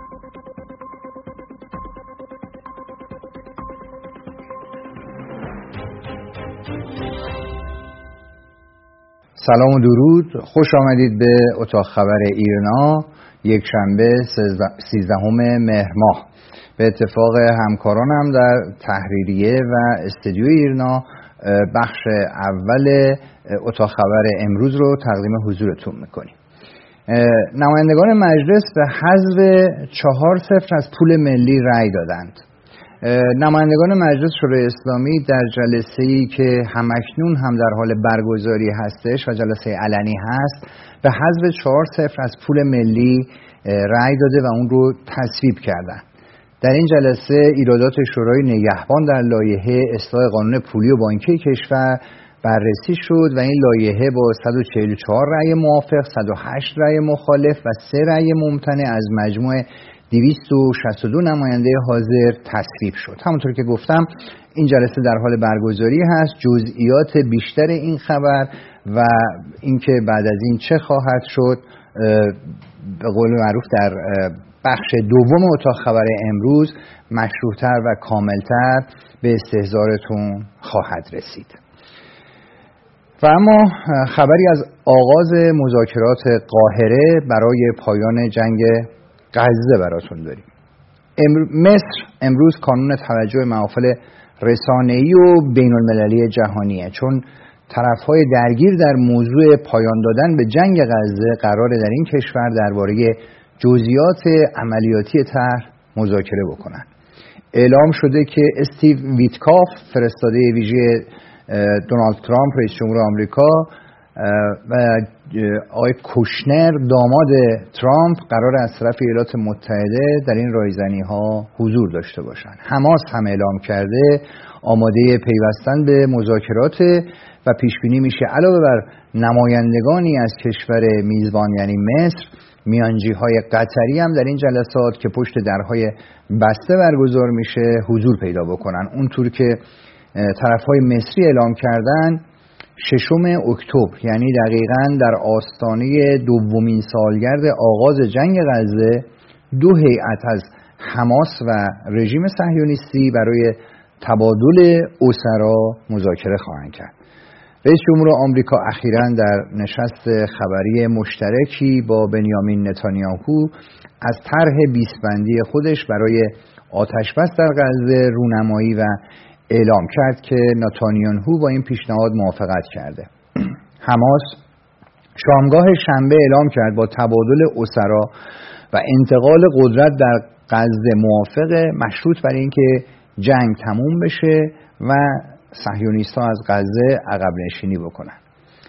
سلام و درود، خوش آمدید به اتاق خبر ایرنا. یک شنبه 13 مهر ماه. به اتفاق همکارانم در تحریریه و استودیو ایرنا بخش اول اتاق خبر امروز رو تقدیم حضورتون میکنیم. نمایندگان مجلس به حذف 4-0 از پول ملی رأی دادند. نمایندگان مجلس شورای اسلامی در جلسه‌ای که همکنون هم در حال برگزاری هستش و جلسه علنی هست به حذف 4-0 از پول ملی رأی داده و اون رو تصویب کردن. در این جلسه ایرادات شورای نگهبان در لایحه اصلاح قانون پولی و بانکی کشور بررسی شد و این لایحه با 144 رأی موافق، 108 رأی مخالف و 3 رأی ممتنع از مجموع 262 نماینده حاضر تصویب شد. همونطور که گفتم این جلسه در حال برگزاری هست. جزئیات بیشتر این خبر و اینکه بعد از این چه خواهد شد به قول معروف در بخش دوم اتاق خبر امروز مشروح‌تر و کاملتر به استحضارتون خواهد رسید. و اما خبری از آغاز مذاکرات قاهره برای پایان جنگ غزه براتون داریم. مصر امروز کانون توجه محافل رسانه‌ای و بین‌المللی جهانیه، چون طرف‌های درگیر در موضوع پایان دادن به جنگ غزه قراره در این کشور درباره جزئیات عملیاتی طرح مذاکره بکنن. اعلام شده که استیو ویتکاف فرستاده ویژه دونالد ترامپ رئیس جمهور آمریکا و آقای کوشنر داماد ترامپ قرار از طرف ایالات متحده در این رایزنی‌ها حضور داشته باشند. حماس هم اعلام کرده آماده پیوستن به مذاکرات و پیش بینی میشه علاوه بر نمایندگانی از کشور میزبان یعنی مصر، میانجی‌های قطری هم در این جلسات که پشت درهای بسته برگزار میشه حضور پیدا بکنن. اونطور که طرف‌های مصری اعلام کردن 6 اکتبر یعنی دقیقاً در آستانه دومین سالگرد آغاز جنگ غزه 2 هیئت از حماس و رژیم صهیونیستی برای تبادل اسرا مذاکره خواهند کرد. رئیس جمهور آمریکا اخیراً در نشست خبری مشترکی با بنیامین نتانیاهو از طرح 20 بندی خودش برای آتش‌بس در غزه رونمایی و اعلام کرد که نتانیاهو با این پیشنهاد موافقت کرده. حماس شامگاه شنبه اعلام کرد با تبادل اسرا و انتقال قدرت در غزه موافقه، مشروط بر اینکه جنگ تموم بشه و صهیونیست‌ها از غزه عقب نشینی بکنن.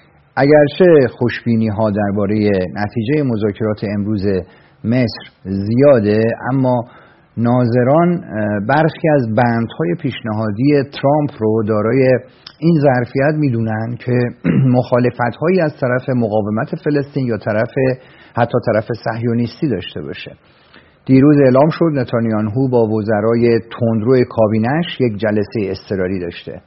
اگرچه خوشبینی‌ها درباره نتیجه مذاکرات امروز مصر زیاده، اما ناظران برخی از بندهای پیشنهادی ترامپ رو دارای این ظرفیت میدونن که مخالفت‌هایی از طرف مقاومت فلسطین یا حتی طرف صهیونیستی داشته باشه. دیروز اعلام شد نتانیاهو با وزرای تندرو کابینش یک جلسه اضطراری داشته.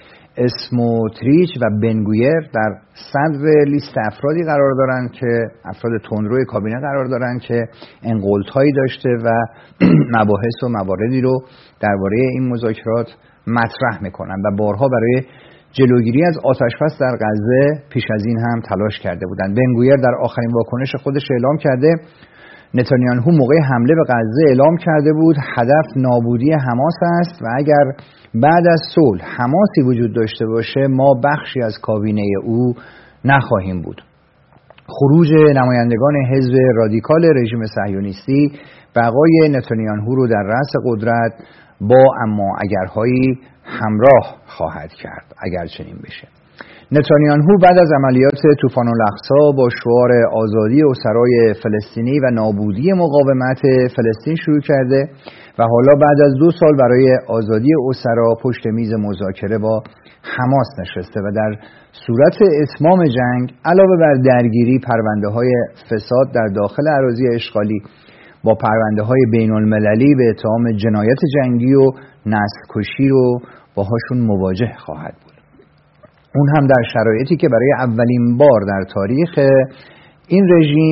اسموتریچ و بنگویر در صدر لیست افرادی قرار دارن که افراد تندرو کابینه قرار دارن که انقلت‌هایی داشته و مباحث و مواردی رو درباره این مذاکرات مطرح میکنن و بارها برای جلوگیری از آتش‌بس در غزه پیش از این هم تلاش کرده بودند. بنگویر در آخرین واکنش خودش اعلام کرده نتانیاهو موقع حمله به غزه اعلام کرده بود هدف نابودی حماس است و اگر بعد از صلح حماسی وجود داشته باشه ما بخشی از کابینه او نخواهیم بود. خروج نمایندگان حزب رادیکال رژیم صهیونیستی بقای نتانیاهو رو در رأس قدرت با اما اگرهایی همراه خواهد کرد اگر چنین بشه. نتانیاهو بعد از عملیات طوفان الاقصی با شعار آزادی اسرای فلسطینی و نابودی مقاومت فلسطین شروع کرده و حالا بعد از 2 سال برای آزادی اسرا پشت میز مذاکره با حماس نشسته و در صورت اتمام جنگ علاوه بر درگیری پرونده‌های فساد در داخل اراضی اشغالی با پرونده‌های بین‌المللی به اتهام جنایت جنگی و نسل‌کشی رو باهاشون مواجه خواهد بود. اون هم در شرایطی که برای اولین بار در تاریخ این رژیم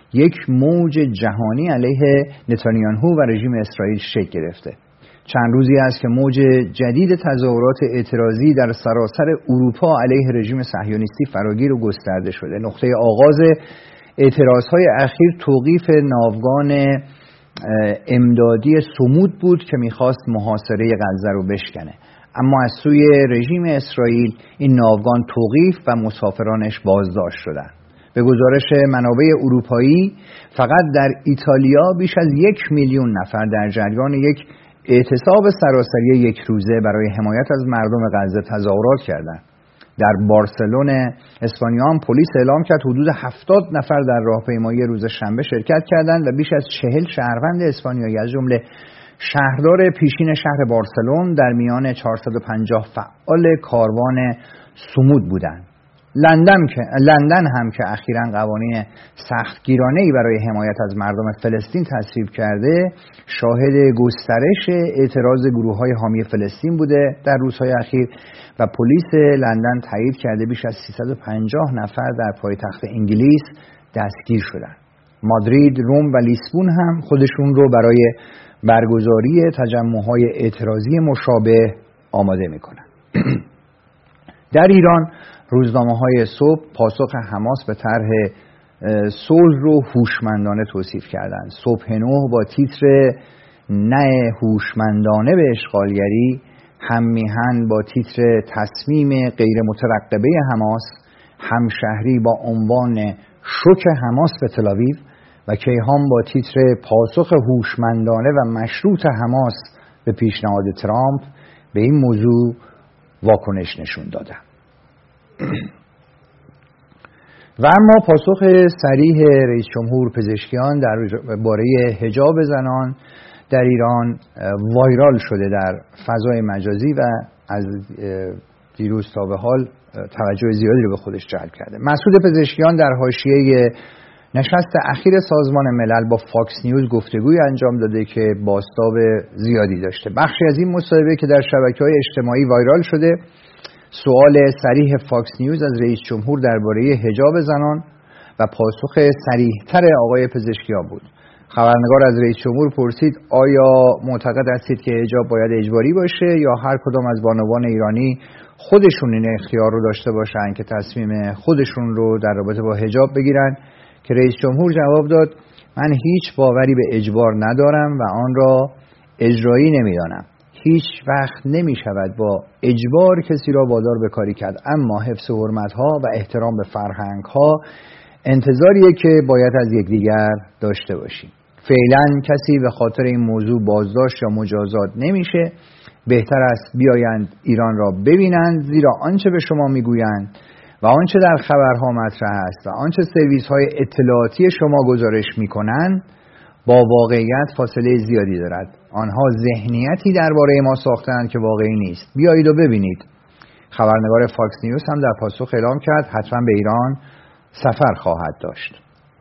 یک موج جهانی علیه نتانیاهو و رژیم اسرائیل شکل گرفته. چند روزی است که موج جدید تظاهرات اعتراضی در سراسر اروپا علیه رژیم صهیونیستی فراگیر و گسترده شده. نقطه آغاز اعتراضهای اخیر توقیف ناوگان امدادی صمود بود که میخواست محاصره غزه رو بشکنه، اما از سوی رژیم اسرائیل این ناوگان توقیف و مسافرانش بازداشت شدند. به گزارش منابع اروپایی فقط در ایتالیا بیش از 1 میلیون نفر در جریان یک اعتصاب سراسری یک روزه برای حمایت از مردم غزه تظاهرات کردند. در بارسلون اسپانیا هم پلیس اعلام کرد حدود 70 نفر در راهپیمایی روز شنبه شرکت کردند و بیش از 40 شهروند اسپانیایی از جمله شهردار پیشین شهر بارسلون در میان 450 فعال کاروان صمود بودند. لندن هم که اخیراً قوانین سختگیرانه‌ای برای حمایت از مردم فلسطین تصویب کرده، شاهد گسترش اعتراض گروه‌های حامی فلسطین بوده در روزهای اخیر و پلیس لندن تایید کرده بیش از 350 نفر در پایتخت انگلیس دستگیر شدند. مادرید، روم و لیسبون هم خودشون رو برای برگزاری تجمع‌های اعتراضی مشابه آماده می‌کنند. در ایران روزنامه‌های صبح پاسخ حماس به طرح صلح رو هوشمندانه توصیف کردند. صبح نو با تیتر نه هوشمندانه به اشغالگری، هم میهن با تیتر تصمیم غیر مترقبه حماس، همشهری با عنوان شوک حماس به تل‌آویو و کیهان با تیتر پاسخ هوشمندانه و مشروط حماس به پیشنهاد ترامپ به این موضوع واکنش نشون دادند. و اما پاسخ صریح رئیس جمهور پزشکیان درباره حجاب زنان در ایران وایرال شده در فضای مجازی و از دیروز تا به حال توجه زیادی رو به خودش جلب کرده. مسعود پزشکیان در حاشیه نشست اخیر سازمان ملل با فاکس نیوز گفتگوی انجام داده که بازتاب زیادی داشته. بخشی از این مصاحبه که در شبکه‌های اجتماعی وایرال شده، سوال صریح فاکس نیوز از رئیس جمهور درباره حجاب زنان و پاسخ صریح‌تر آقای پزشکیان بود. خبرنگار از رئیس جمهور پرسید آیا معتقد هستید که حجاب باید اجباری باشه یا هر کدام از بانوان ایرانی خودشون این اختیار رو داشته باشن که تصمیم خودشون رو در رابطه با حجاب بگیرن؟ که رئیس جمهور جواب داد من هیچ باوری به اجبار ندارم و آن را اجرایی نمی‌دانم. هیچ وقت نمی شود با اجبار کسی را وادار به کاری کرد، اما حفظ حرمت‌ها و احترام به فرهنگ‌ها انتظاریه که باید از یکدیگر داشته باشیم. فعلا کسی به خاطر این موضوع بازداشت یا مجازات نمیشه. بهتر است بیایند ایران را ببینند، زیرا آنچه به شما میگویند و آنچه در خبرها مطرح است و آنچه سرویس‌های اطلاعاتی شما گزارش میکنند با واقعیت فاصله زیادی دارد. آنها ذهنیتی درباره ما ساختند که واقعی نیست. بیایید و ببینید. خبرنگار فاکس نیوز هم در پاسخ اعلام کرد حتما به ایران سفر خواهد داشت.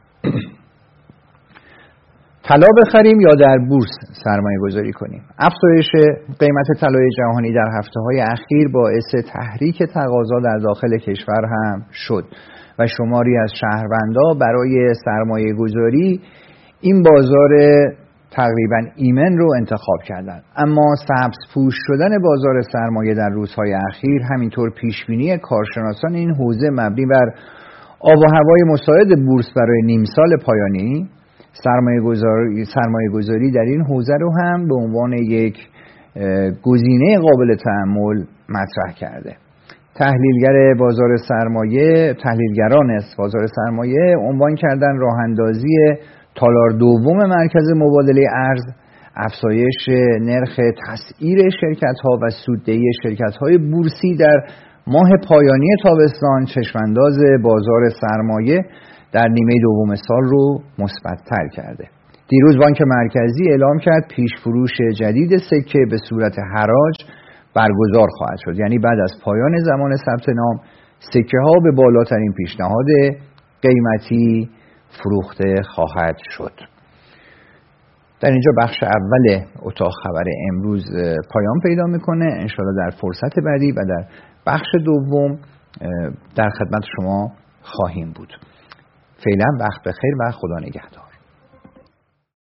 طلا بخریم یا در بورس سرمایه گذاری کنیم؟ افزایش قیمت طلای جهانی در هفته‌های اخیر باعث تحریک تقاضا در داخل کشور هم شد و شماری از شهروندان برای سرمایه گذاری این بازار تقریبا ایمن رو انتخاب کردند. اما سبزپوش شدن بازار سرمایه در روزهای اخیر، همینطور پیشبینی کارشناسان این حوزه مبنی بر آب و هوای مساعد بورس برای نیم سال پایانی، سرمایه گذاری در این حوزه رو هم به عنوان یک گزینه قابل تأمل مطرح کرده. تحلیلگران از بازار سرمایه عنوان کردن راه اندازی تالار دوم مرکز مبادله ارز، افزایش نرخ تسعیر شرکت‌ها و سوددهی شرکت‌های بورسی در ماه پایانی تابستان چشمانداز بازار سرمایه در نیمه دوم سال رو مثبت‌تر کرده. دیروز بانک مرکزی اعلام کرد پیش فروش جدید سکه به صورت حراج برگزار خواهد شد. یعنی بعد از پایان زمان ثبت نام سکه ها به بالاترین پیشنهاد قیمتی فروخته خواهد شد. در اینجا بخش اول اتاق خبر امروز پایان پیدا میکنه. انشاءالله در فرصت بعدی و در بخش دوم در خدمت شما خواهیم بود. فعلا وقت بخیر و خدا نگهدار.